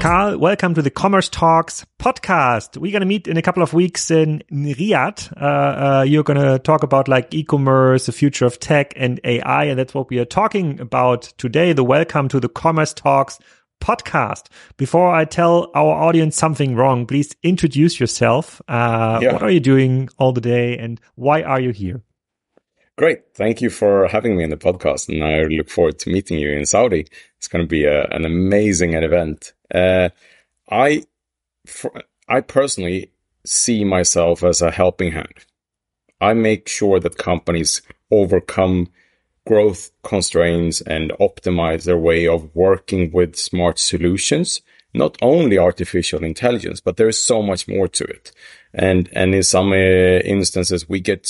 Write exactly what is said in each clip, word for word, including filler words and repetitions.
Carl, welcome to the Commerce Talks podcast. We're going to meet in a couple of weeks in Riyadh. Uh, uh, you're going to talk about like e-commerce, the future of tech and A I. And that's what we are talking about today. The welcome to the Commerce Talks podcast. Before I tell our audience something wrong, please introduce yourself. Uh, yeah. What are you doing all the day and why are you here? Great. Thank you for having me in the podcast. And I look forward to meeting you in Saudi. It's going to be a, an amazing event. Uh, I, for, I personally see myself as a helping hand. I make sure that companies overcome growth constraints and optimize their way of working with smart solutions, not only artificial intelligence, but there is so much more to it. And, and in some uh, instances, we get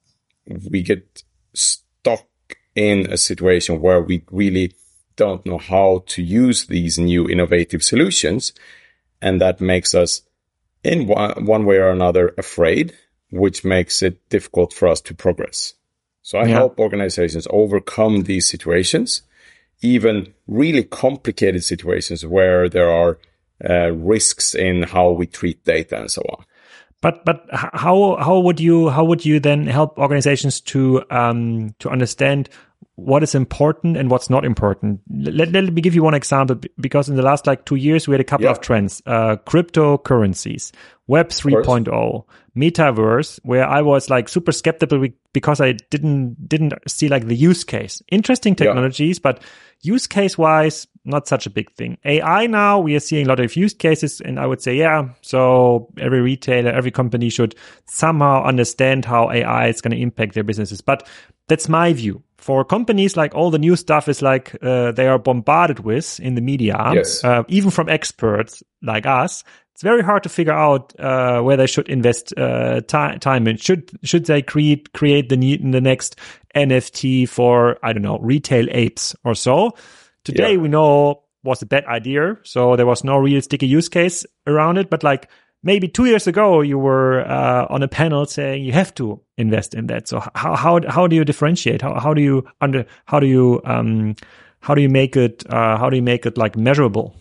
we get stuck in a situation where we really don't know how to use these new innovative solutions. And that makes us, in one, one way or another, afraid, which makes it difficult for us to progress. So I yeah. help organizations overcome these situations, even really complicated situations where there are uh, risks in how we treat data and so on. But but how how would you how would you then help organizations to um to understand what is important and what's not important? Let, let me give you one example, because in the last like two years we had a couple yeah. of trends: uh, cryptocurrencies, Web three point oh, metaverse, where I was like super skeptical because I didn't didn't see like the use case. Interesting technologies, yeah. but use case wise, not such a big thing. A I now, we are seeing a lot of use cases, and I would say, yeah, so every retailer, every company should somehow understand how A I is going to impact their businesses. But that's my view. For companies, like all the new stuff is like uh, they are bombarded with in the media, yes. uh, even from experts like us. It's very hard to figure out uh, where they should invest uh, t- time in. Should should they create create the need the next N F T for, I don't know, retail apes or so? Today, yeah. we know was a bad idea, so there was no real sticky use case around it. But like maybe two years ago, you were uh, on a panel saying you have to invest in that. So how how how do you differentiate? How how do you under how do you um how do you make it uh, how do you make it like measurable?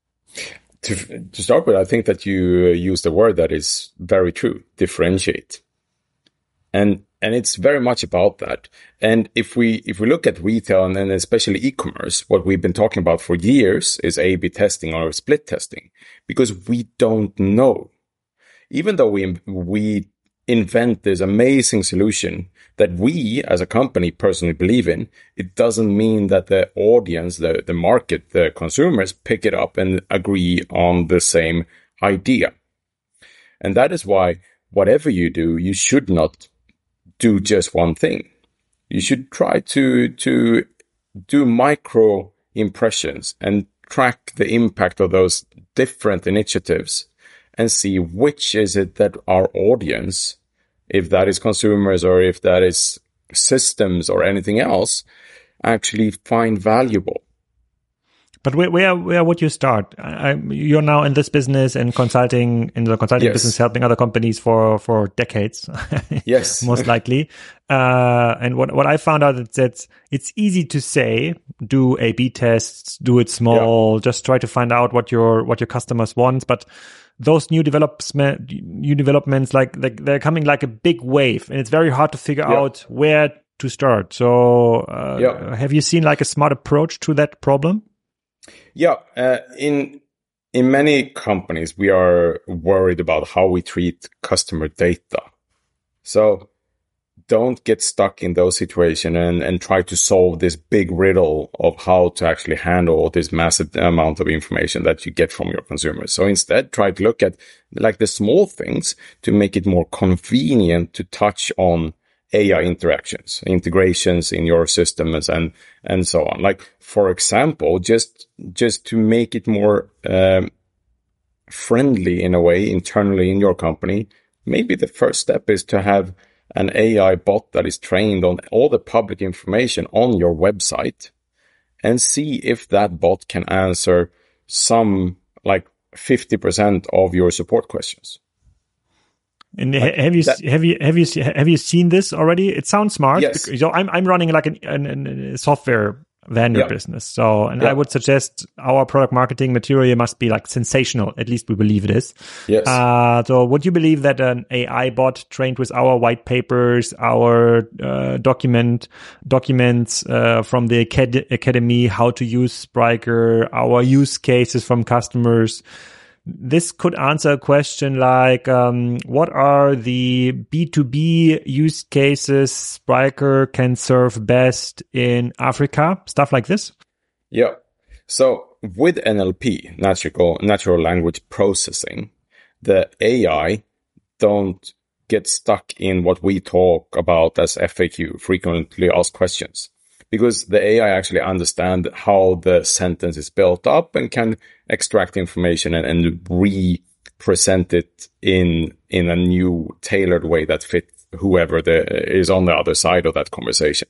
To, to start with, I think that you used a word that is very true: differentiate. And and it's very much about that. And if we if we look at retail and then especially e-commerce, what we've been talking about for years is A B testing or split testing, because we don't know. Even though we we invent this amazing solution that we as a company personally believe in, it doesn't mean that the audience, the, the market, the consumers pick it up and agree on the same idea. And that is why whatever you do, you should not do just one thing. You should try to to do micro impressions and track the impact of those different initiatives and see which is it that our audience, if that is consumers or if that is systems or anything else, actually find valuable. But where, where, where would you start? I, you're now in this business and consulting in the consulting yes. business, helping other companies for, for decades. Yes, most likely. Uh, and what, what I found out is that it's easy to say, do A B tests, do it small, yeah. just try to find out what your, what your customers want. But those new developments, new developments, like, like they're coming like a big wave, and it's very hard to figure yeah. out where to start. So, uh, yeah. have you seen like a smart approach to that problem? Yeah, uh, in in many companies, we are worried about how we treat customer data. So don't get stuck in those situations and, and try to solve this big riddle of how to actually handle this massive amount of information that you get from your consumers. So instead, try to look at like the small things to make it more convenient to touch on A I interactions, integrations in your systems and, and so on. Like, for example, just, just to make it more, um, friendly in a way internally in your company, maybe the first step is to have an A I bot that is trained on all the public information on your website and see if that bot can answer some like fifty percent of your support questions. And like have you that, have you have you have you seen this already? It sounds smart. Yes. Because, you know, I'm I'm running like an, an, an, a software than your yeah. business. So, and yeah. I would suggest our product marketing material must be like sensational. At least we believe it is. Yes. Uh, so would you believe that an A I bot trained with our white papers, our uh, document documents uh, from the acad- academy, how to use Spryker, our use cases from customers, this could answer a question like, um, what are the B two B use cases Spryker can serve best in Africa? Stuff like this? Yeah. So with N L P, natural, natural language processing, the A I don't get stuck in what we talk about as F A Q, frequently asked questions. Because the A I actually understands how the sentence is built up and can extract information and, and re-present it in in a new tailored way that fits whoever the, is on the other side of that conversation.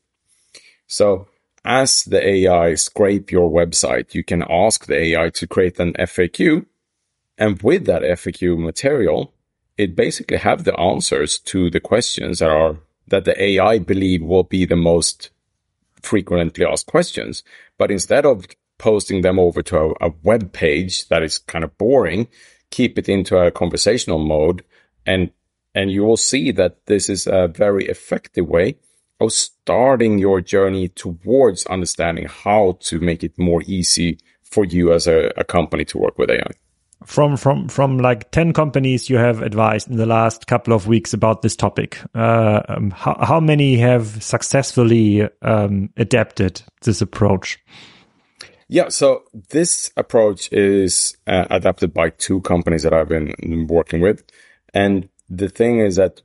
So as the A I scrape your website, you can ask the A I to create an F A Q. And with that F A Q material, it basically have the answers to the questions that are that the A I believe will be the most frequently asked questions. But instead of posting them over to a, a web page that is kind of boring, keep it into a conversational mode, and and you will see that this is a very effective way of starting your journey towards understanding how to make it more easy for you as a, a company to work with A I. From from from like ten companies you have advised in the last couple of weeks about this topic, uh, um, how, how many have successfully um, adapted this approach? Yeah, so this approach is uh, adapted by two companies that I've been working with. And the thing is that,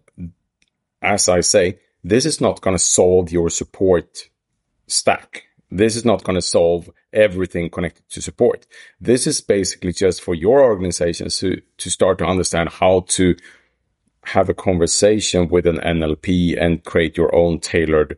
as I say, this is not going to solve your support stack. This is not going to solve everything connected to support. This is basically just for your organizations to, to start to understand how to have a conversation with an N L P and create your own tailored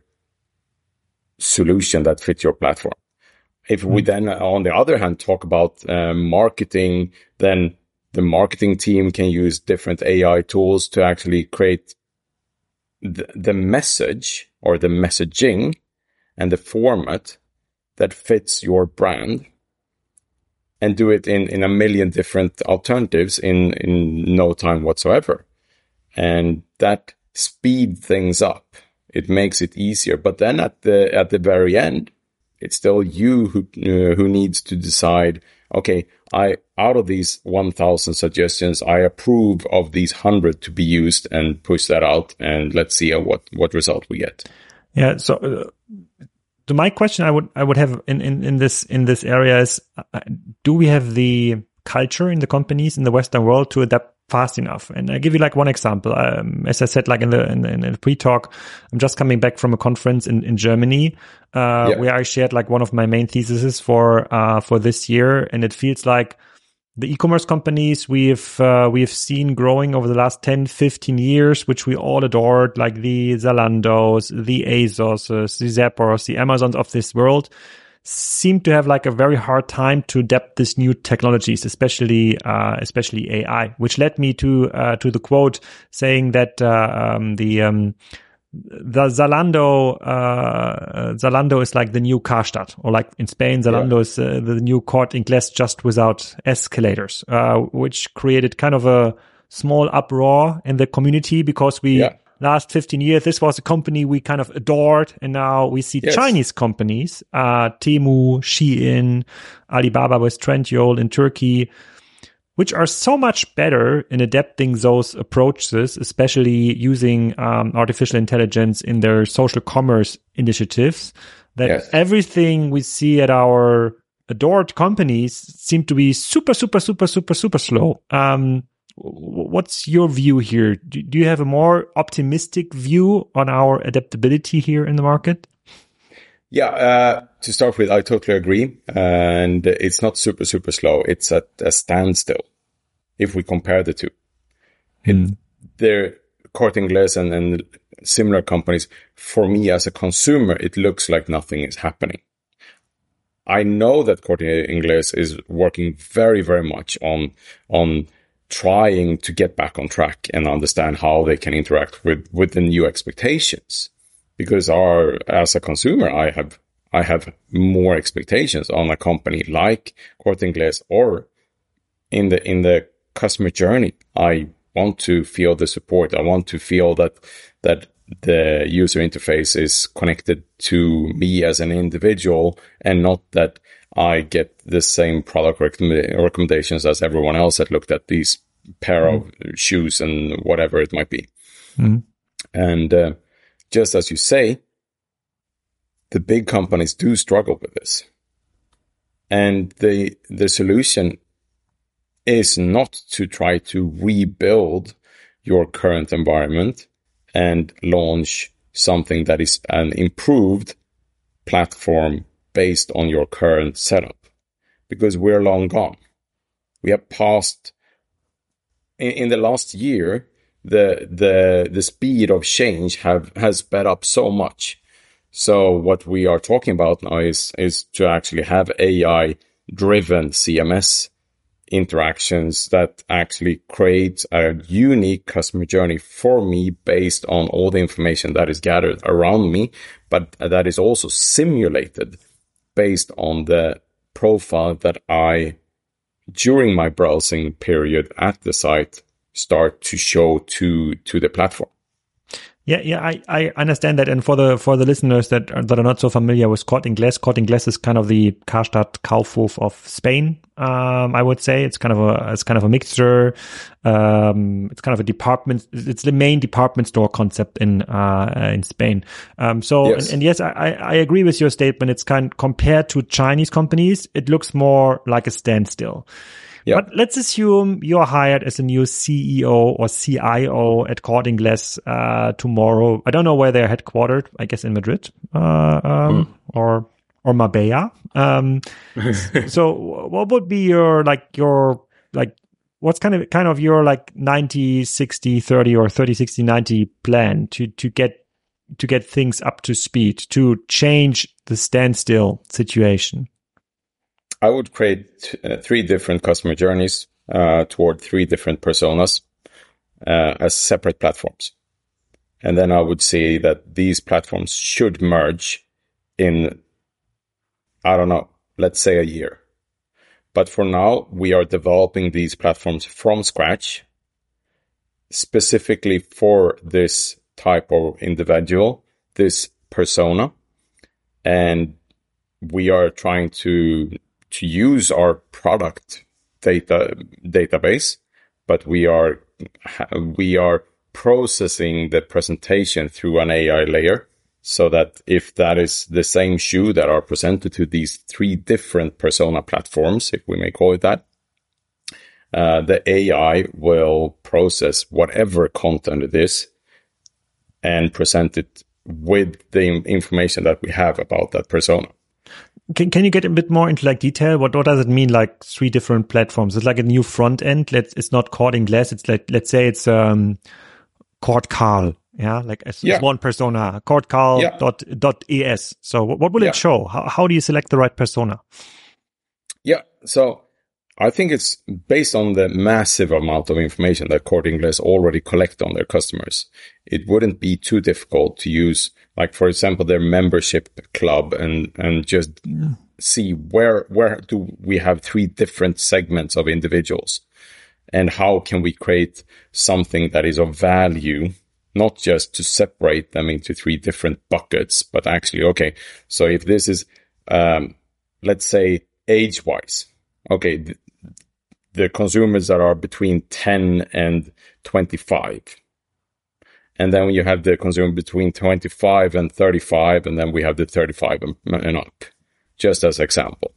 solution that fits your platform. If we then, on the other hand, talk about uh, marketing, then the marketing team can use different A I tools to actually create the, the message or the messaging and the format that fits your brand, and do it in, in a million different alternatives in, in no time whatsoever. And that speed things up. It makes it easier. But then at the, at the very end, it's still you who, uh, who needs to decide, okay, I, out of these one thousand suggestions, I approve of these one hundred to be used and push that out. And let's see what, what result we get. Yeah. So, uh, to my question, I would I would have in, in, in this in this area is, uh, do we have the culture in the companies in the Western world to adapt fast enough? And I give you like one example. Um, as I said, like in the in, in the pre-talk, I'm just coming back from a conference in in Germany, uh, yeah. where I shared like one of my main theses for uh for this year, and it feels like the e-commerce companies we've uh, we've seen growing over the last ten, fifteen years, which we all adored, like the Zalandos, the ASOSes, the Zappos, the Amazons of this world, seem to have like a very hard time to adapt these new technologies, especially uh, especially A I, which led me to uh, to the quote saying that uh, um, the um, the Zalando, uh, Zalando is like the new Karstadt, or like in Spain, Zalando yeah. is uh, the new Corte Inglés just without escalators, uh, which created kind of a small uproar in the community because we, yeah. last fifteen years, this was a company we kind of adored. And now we see yes. Chinese companies, uh, Temu, Shein, Alibaba with Trendyol in Turkey, which are so much better in adapting those approaches, especially using um, artificial intelligence in their social commerce initiatives, that yes. everything we see at our adored companies seem to be super, super, super, super, super slow. Um, what's your view here? Do, do you have a more optimistic view on our adaptability here in the market? Yeah, uh, to start with, I totally agree. And it's not super, super slow. It's at a standstill if we compare the two. Mm. They're Corte Inglés and, and similar companies. For me as a consumer, it looks like nothing is happening. I know that Corte Inglés is working very, very much on, on trying to get back on track and understand how they can interact with, with the new expectations. Because our, as a consumer, I have, I have more expectations on a company like Corte Inglés, or in the in the customer journey. I want to feel the support. I want to feel that that the user interface is connected to me as an individual, and not that I get the same product recommend- recommendations as everyone else that looked at these pair mm. of shoes and whatever it might be. Mm. And uh, just as you say, the big companies do struggle with this. And the the solution is not to try to rebuild your current environment and launch something that is an improved platform based on your current setup, because we're long gone. We have passed in, in the last year, the the the speed of change have has sped up so much. So what we are talking about now is is to actually have A I driven C M S interactions that actually create a unique customer journey for me based on all the information that is gathered around me, but that is also simulated based on the profile that I, during my browsing period at the site, start to show to to the platform. Yeah, yeah, I, I understand that. And for the for the listeners that are, that are not so familiar with Corte Inglés, Corte Inglés is kind of the Karstadt Kaufhof of Spain. Um, I would say it's kind of a it's kind of a mixture. Um, it's kind of a department. It's the main department store concept in uh, in Spain. Um, so yes. And, and yes, I, I agree with your statement. It's kind compared to Chinese companies, it looks more like a standstill. Yep. But let's assume you're hired as a new C E O or C I O at Corte Inglés uh, tomorrow. I don't know where they're headquartered. I guess in Madrid uh, um, mm. or or Marbella. Um, so, what would be your like your like what's kind of kind of your like ninety sixty thirty or thirty sixty ninety plan to to get to get things up to speed, to change the standstill situation? I would create uh, three different customer journeys uh, toward three different personas uh, as separate platforms. And then I would say that these platforms should merge in, I don't know, let's say a year. But for now, we are developing these platforms from scratch, specifically for this type of individual, this persona. And we are trying to to use our product data database, but we are we are processing the presentation through an A I layer, so that if that is the same shoe that are presented to these three different persona platforms, if we may call it that, uh, the A I will process whatever content it is and present it with the information that we have about that persona. Can can you get a bit more into like detail? What what does it mean? Like three different platforms? It's like a new front end. Let's it's not Corte Inglés. It's like let's say it's um Corte Carl. Yeah, like it's, yeah. it's one persona. Corte Carl yeah. dot dot es. So what, what will yeah. it show? How how do you select the right persona? Yeah. So I think it's based on the massive amount of information that Corte Inglés already collect on their customers. It wouldn't be too difficult to use, like, for example, their membership club and, and just yeah. see where, where do we have three different segments of individuals, and how can we create something that is of value, not just to separate them into three different buckets, but actually, okay, so if this is, um, let's say age wise, okay, th- the consumers that are between ten and twenty-five. And then you have the consumer between twenty-five and thirty-five, and then we have the thirty-five and, and up, just as example.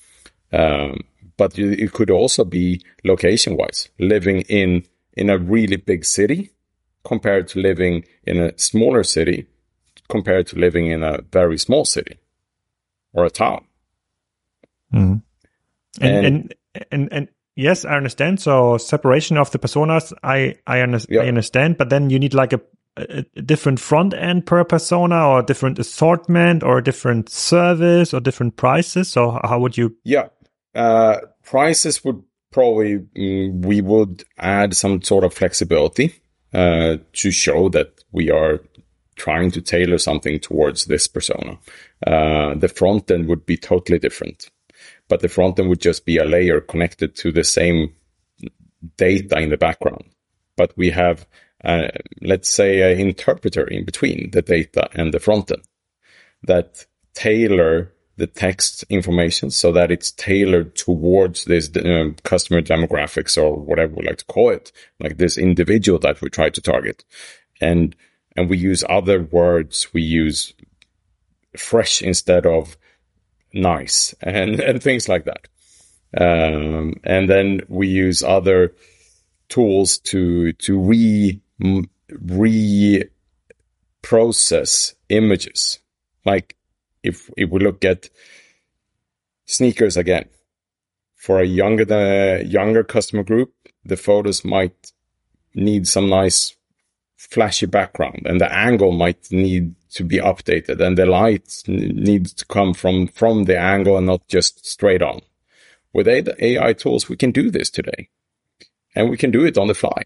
Um, but it could also be location-wise, living in, in a really big city compared to living in a smaller city compared to living in a very small city or a town. Mm-hmm. And, and, and, and, and yes, I understand. So separation of the personas, I I, under, yeah. I understand. But then you need like a, a, a different front end per persona, or a different assortment, or a different service, or different prices. So how would you? Yeah, uh, prices would probably mm, we would add some sort of flexibility uh, to show that we are trying to tailor something towards this persona. uh, the front end would be totally different. But the front end would just be a layer connected to the same data in the background. But we have, uh, let's say, an interpreter in between the data and the front end that tailor the text information so that it's tailored towards this uh, customer demographics, or whatever we like to call it, like this individual that we try to target. And and we use other words. We use fresh instead of nice, and, and things like that. Um, and then we use other tools to to re re process images. Like if if we look at sneakers again, for a younger the younger customer group, the photos might need some nice flashy background, and the angle might need to be updated, and the light needs to come from from the angle and not just straight on. With A I tools, we can do this today, and we can do it on the fly.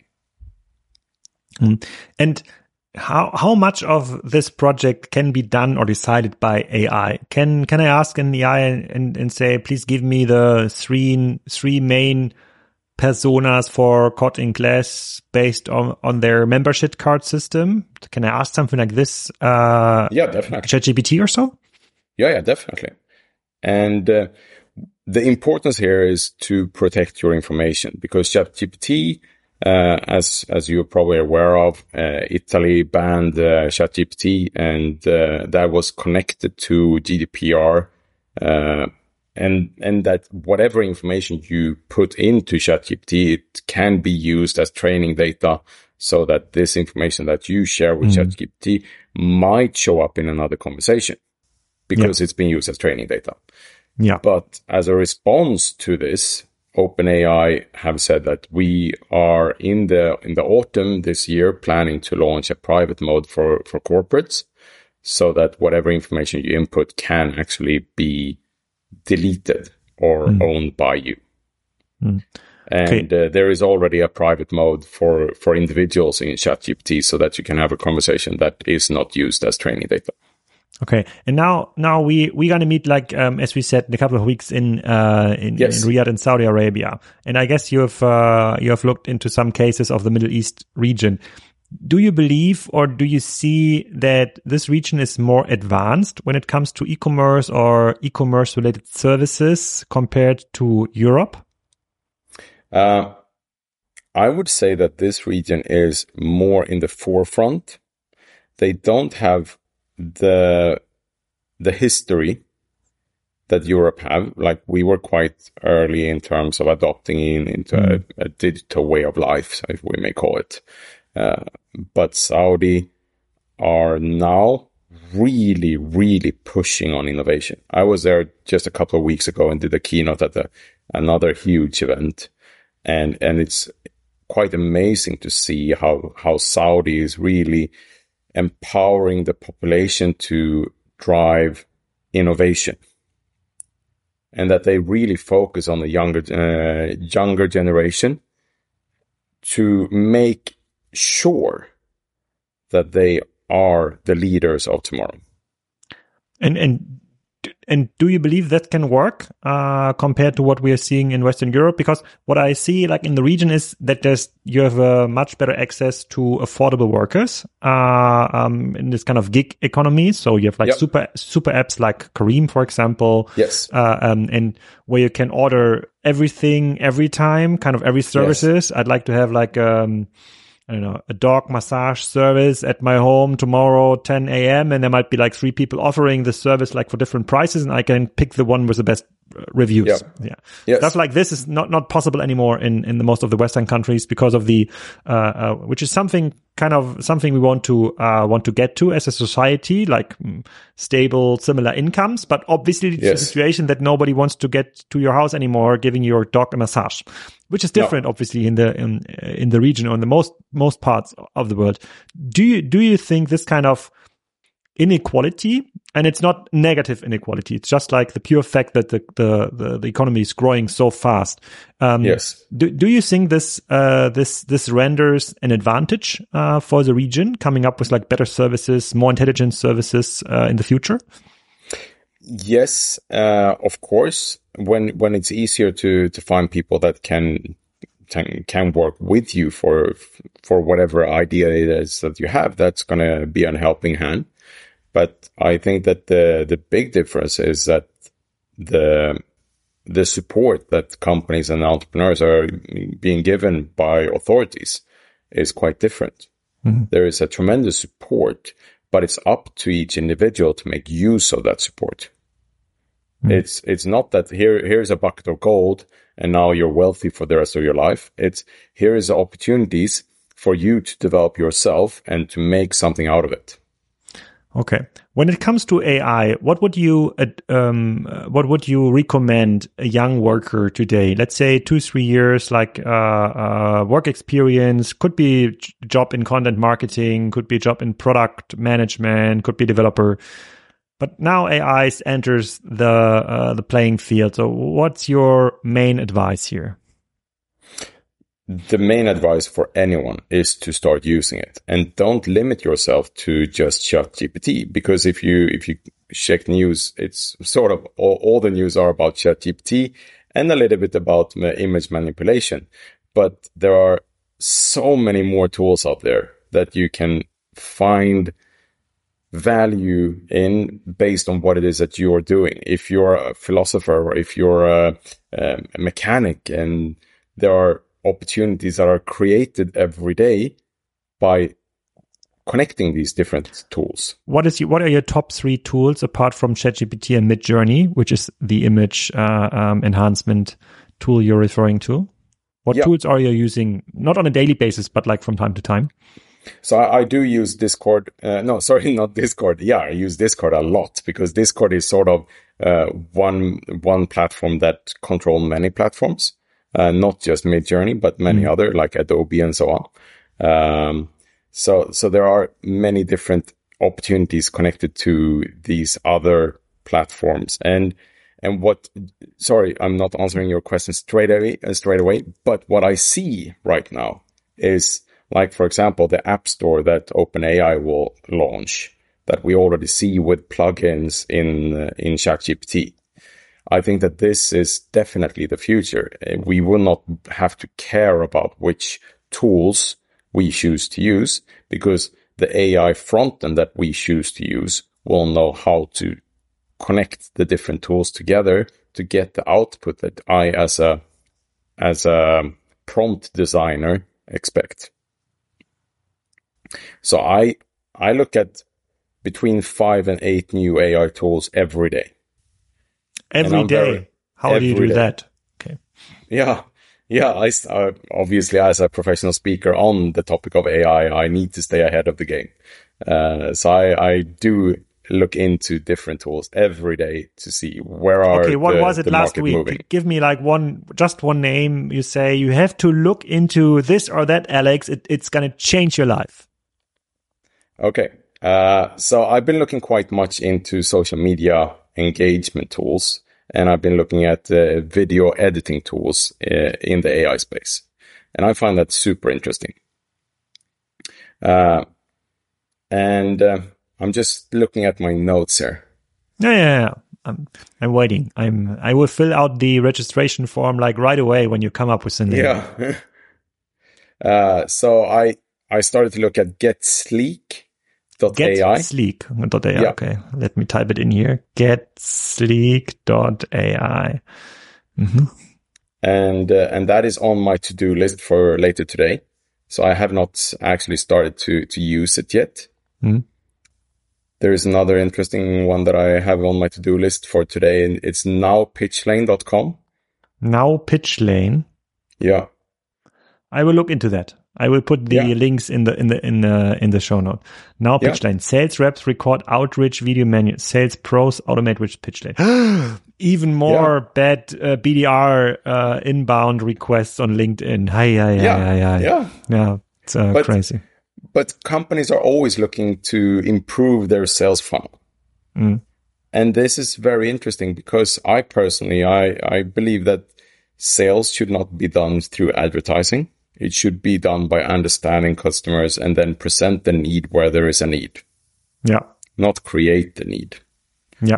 Mm. And how how much of this project can be done or decided by A I? Can can I ask an A I and, and say, please give me the three three main personas for Cod in Class based on, on their membership card system? Can I ask something like this? Uh, yeah, definitely. ChatGPT or so? Yeah, yeah, definitely. And uh, the importance here is to protect your information, because ChatGPT, uh, as as you're probably aware of, uh, Italy banned uh, ChatGPT, and uh, that was connected to G D P R. Uh, And and that whatever information you put into ChatGPT, it can be used as training data, so that this information that you share with mm. ChatGPT might show up in another conversation because yeah. it's been used as training data. Yeah. But as a response to this, OpenAI have said that we are in the in the autumn this year planning to launch a private mode for for corporates, so that whatever information you input can actually be deleted or mm. owned by you. Mm. And okay. uh, there is already a private mode for, for individuals in ChatGPT, so that you can have a conversation that is not used as training data. Okay. And now, now we, we're going to meet, like, um, as we said, in a couple of weeks in, uh, in, yes. in Riyadh in Saudi Arabia. And I guess you have, uh, you have looked into some cases of the Middle East region. Do you believe, or do you see that this region is more advanced when it comes to e-commerce or e-commerce related services compared to Europe? Uh, I would say that this region is more in the forefront. They don't have the the history that Europe have. Like, we were quite early in terms of adopting in, into mm. a, a digital way of life, if we may call it. Uh, but Saudi are now really, really pushing on innovation. I was there just a couple of weeks ago and did a keynote at the, another huge event. And, and it's quite amazing to see how, how Saudi is really empowering the population to drive innovation. And that they really focus on the younger, uh, younger generation to make sure that they are the leaders of tomorrow. And and and do you believe that can work uh, compared to what we are seeing in Western Europe? Because what I see, like, in the region, is that there's you have a much better access to affordable workers uh, um, in this kind of gig economy. So you have like yep. super super apps like Careem, for example. Yes. Uh, um, and where you can order everything every time, kind of every services. Yes. I'd like to have like um. I don't know, a dog massage service at my home tomorrow, ten a.m. And there might be like three people offering the service, like, for different prices, and I can pick the one with the best reviews. Yeah. yeah. Yes. Stuff like this is not, not possible anymore in, in the most of the Western countries because of the, uh, uh, which is something kind of something we want to, uh, want to get to as a society, like mm, stable, similar incomes. But obviously it's yes. a situation that nobody wants to get to your house anymore, giving your dog a massage, which is different, no. obviously, in the, in, in the region or in the most, most parts of the world. Do you, do you think this kind of inequality, and it's not negative inequality, it's just like the pure fact that the the the, the economy is growing so fast. Um, yes. Do do you think this uh this this renders an advantage uh for the region, coming up with like better services, more intelligent services uh, in the future? yes, uh, of course. When when it's easier to to find people that can can, can work with you for for whatever idea it is that you have, that's going to be a helping hand. But I think that the the big difference is that the the support that companies and entrepreneurs are being given by authorities is quite different. Mm-hmm. There is a tremendous support, but it's up to each individual to make use of that support. Mm-hmm. It's it's not that here here's a bucket of gold and now you're wealthy for the rest of your life. It's here is opportunities for you to develop yourself and to make something out of it. Okay. When it comes to A I, what would you um, what would you recommend a young worker today? Let's say two, three years, like uh, uh, work experience, could be a job in content marketing, could be a job in product management, could be developer. But now A I enters the uh, the playing field. So, what's your main advice here? The main advice for anyone is to start using it, and don't limit yourself to just ChatGPT, because if you if you check news, it's sort of all, all the news are about ChatGPT and a little bit about image manipulation. But there are so many more tools out there that you can find value in based on what it is that you're doing. If you're a philosopher or if you're a, a mechanic, and there are opportunities that are created every day by connecting these different tools. What is your, what are your top three tools apart from ChatGPT and Midjourney, which is the image uh, um, enhancement tool you're referring to? What yeah. tools are you using, not on a daily basis, but like from time to time? So I, I do use Discord. Uh, no, sorry, not Discord. Yeah, I use Discord a lot because Discord is sort of uh, one one platform that controls many platforms. Uh, not just Midjourney, but many mm. other, like Adobe and so on. Um, so, so there are many different opportunities connected to these other platforms. And, and what, sorry, I'm not answering your question straight away, uh, straight away, but what I see right now is, like, for example, the App Store that OpenAI will launch, that we already see with plugins in, uh, in ChatGPT. I think that this is definitely the future. We will not have to care about which tools we choose to use, because the A I front end that we choose to use will know how to connect the different tools together to get the output that I, as a as a prompt designer, expect. So I I look at between five and eight new A I tools every day. Every day. Very, How every do you do day. that? Okay. Yeah. Yeah. I, uh, obviously, as a professional speaker on the topic of A I, I need to stay ahead of the game. Uh, so I, I do look into different tools every day to see where are okay, what the, was it the last market week? moving. Give me like one, just one name. You say you have to look into this or that, Alex. It, it's going to change your life. Okay. Uh, so I've been looking quite much into social media engagement tools, and I've been looking at uh, video editing tools uh, in the A I space, and I find that super interesting. Uh, and uh, I'm just looking at my notes here. Yeah, yeah, yeah. I'm, I'm waiting. I'm. I will fill out the registration form like right away when you come up with the name. Yeah. uh, so I I started to look at Get Sleek. Get A I. Sleek dot A I. Yeah. Okay, let me type it in here. Get Sleek dot A I. Mm-hmm. And uh, and that is on my to-do list for later today. So I have not actually started to to use it yet. Mm. There is another interesting one that I have on my to-do list for today, and it's now pitch lane dot com. Now Pitchlane. Yeah. I will look into that. I will put the yeah. links in the in the in the in the show note. Now Pitchline. Yeah. Sales reps record outreach video manual. Sales pros automate with Pitchline. Even more yeah. bad uh, B D R uh, inbound requests on LinkedIn. Hi, hi, yeah. hi, hi, hi. Yeah. Yeah. It's uh, but, crazy. But companies are always looking to improve their sales funnel. Mm. And this is very interesting because I personally, I, I believe that sales should not be done through advertising. It should be done by understanding customers and then present the need where there is a need. Yeah. Not create the need. Yeah.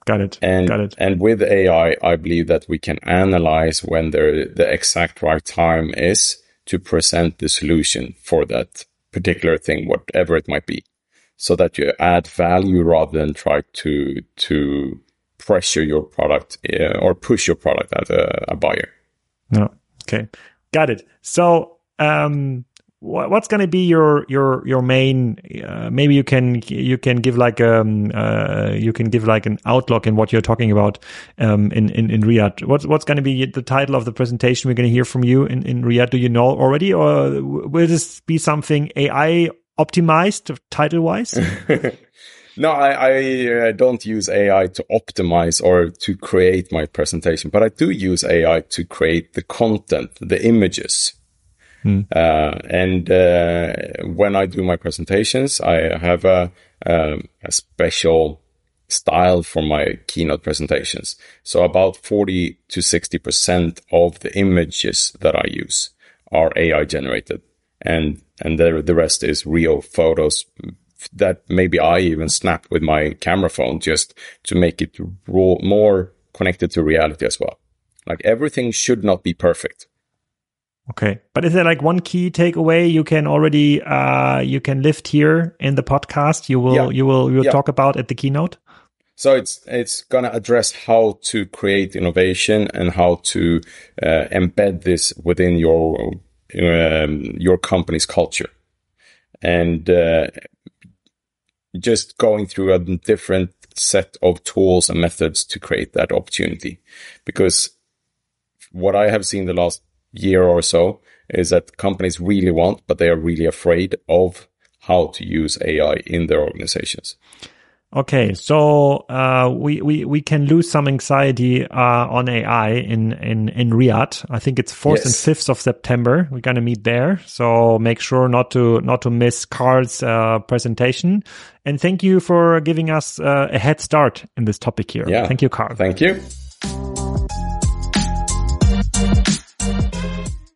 Got it. And, Got it. And with A I, I believe that we can analyze when the, the exact right time is to present the solution for that particular thing, whatever it might be, so that you add value rather than try to, to pressure your product uh, or push your product at a, a buyer. No. Okay. Got it. So, um, what's going to be your your your main? Uh, maybe you can you can give like um uh you can give like an outlook in what you're talking about um in in in Riyadh. What's what's going to be the title of the presentation we're going to hear from you in in Riyadh? Do you know already, or will this be something A I optimized title wise? No, I, I uh, don't use A I to optimize or to create my presentation, but I do use A I to create the content, the images. Hmm. Uh, and uh, when I do my presentations, I have a, a, a special style for my keynote presentations. So about forty to sixty percent of the images that I use are A I generated. And, and the, the rest is real photos that maybe I even snap with my camera phone just to make it raw, more connected to reality as well. Like everything should not be perfect. Okay. But is there like one key takeaway you can already, uh, you can lift here in the podcast? You will, yeah. you will, you will yeah. talk about at the keynote? So it's, it's going to address how to create innovation and how to, uh, embed this within your, um, your company's culture. And, uh, just going through a different set of tools and methods to create that opportunity. Because what I have seen the last year or so is that companies really want, but they are really afraid of how to use A I in their organizations. Okay, so uh, we, we we can lose some anxiety uh, on A I in, in, in Riyadh. I think it's fourth yes. and fifth of September. We're gonna meet there, so make sure not to not to miss Carl's uh, presentation. And thank you for giving us uh, a head start in this topic here. Yeah. Thank you, Carl. Thank you.